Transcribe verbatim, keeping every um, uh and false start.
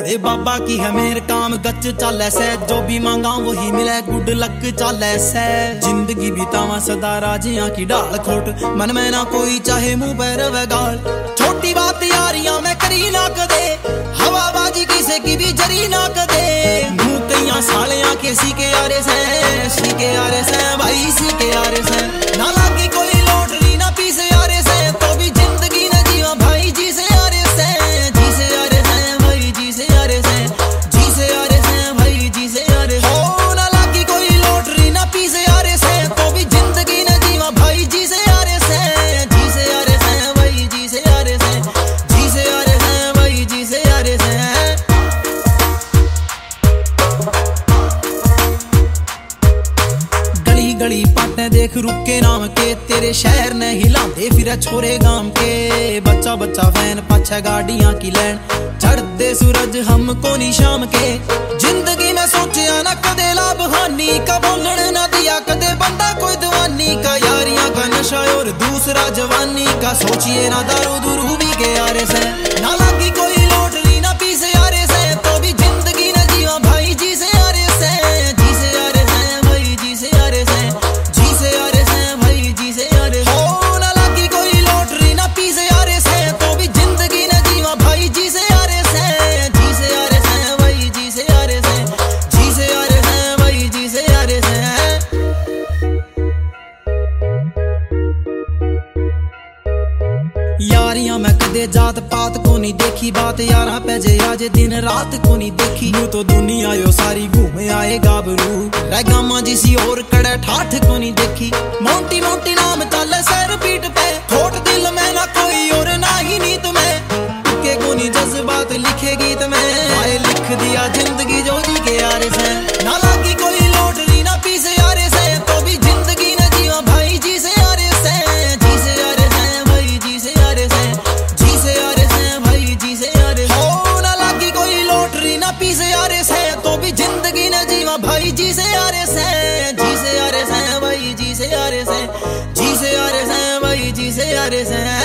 भोले बाबा की है मेरे काम गच चाले से, जो भी मांगा वही मिले गुड लक चाले से। जिंदगी बितावा सदा राजियां की डाल खोट, मन में ना कोई चाहे मुंह पे रवे गाल। छोटी बात यारियां मैं करी ना कदे, हवाबाजी किसे की भी जरी ना कदे। मुंह कईया सालियां के सी के यारे से, सी के यारे से भाई सी के यारे से। ना लागी कोई लॉटरी ना पीसे यारे से, तो भी जिंदगी न जीवा भाई जी से यारे से, जी से यारे से भाई जी से यारे से, जी से यारे से भाई जी से यारे से। हो ना लागी कोई लॉटरी ना पीसे यारे से, तो भी जिंदगी न जीवा भाई जी से यारे से, जी से यारे से भाई जी से यारे से, जी से यारे से भाई जी से यारे से। गली पाटे देख रुके नाम के, तेरे शहर ने हिलाते फिर छोरे गांव के। बच्चा बच्चा फैन पाछे गाड़ियां की लैन, चढ़ते सूरज हमको नी शाम के। जिंदगी में सोचिया ना कदे लाभ हानि का, बोलने ना दिया कदे बंदा कोई दीवानी का। यारियां का नशा और दूसरा जवानी का, सोचिए ना दारू दूरू भी के यारे से। ना लागी कोई लॉटरी ना पीसे यारे से, तो भी जिंदगी न जीवा भाई जी से यारे से, जी से यारे से भाई जी से यारे से, जी से यारे से भाई जी से यारे से। हो ना लागी कोई लॉटरी ना पीसे यारे से, तो भी जिंदगी न जीवा भाई जी से यारे से, जी से यारे से भाई जी से यारे से, जी से यारे से भाई जी से यारे से। यारियां मैं कदे जात पात को नहीं देखी, बात यारा पे जे आज दिन रात को नहीं देखी। यूं तो दुनिया यो सारी घूमे आए गाबरू, रैगा माजी सी और कड़े ठाठ को नहीं देखी। मोटी मोटी नाम चले सर पीठ पे, खोट दिल में ना कोई और ना ही नीत में। के को नहीं जज्बात लिखे गीत में, आए लिख दिया जिंदगी जो जी के यारे से। ना लागी कोई लॉटरी ना पीसे यारे से, तो भी जिंदगी न जीवा भाई जी से यारे से, जी से यारे से भाई जी से यारे से, जी से यारे से भाई जी से यारे से। हो ना लागी कोई लॉटरी ना पीसे यारे से, तो भी जिंदगी न जीवा भाई जी से यारे से, जी से यारे से भाई जी से यारे से, जी से यारे से भाई जी से यारे से।